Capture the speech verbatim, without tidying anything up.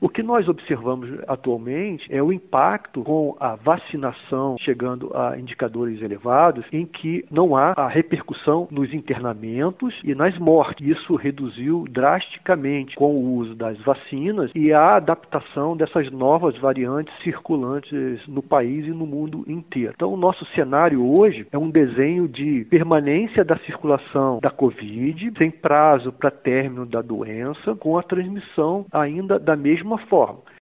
O que nós observamos atualmente é o impacto com a vacinação chegando a indicadores elevados, em que não há a repercussão nos internamentos e nas mortes. Isso reduziu drasticamente com o uso das vacinas e a adaptação dessas novas variantes circulantes no país e no mundo inteiro. Então, o nosso cenário hoje é um desenho de permanência da circulação da Covid, sem prazo para término da doença, com a transmissão ainda da mesma forma.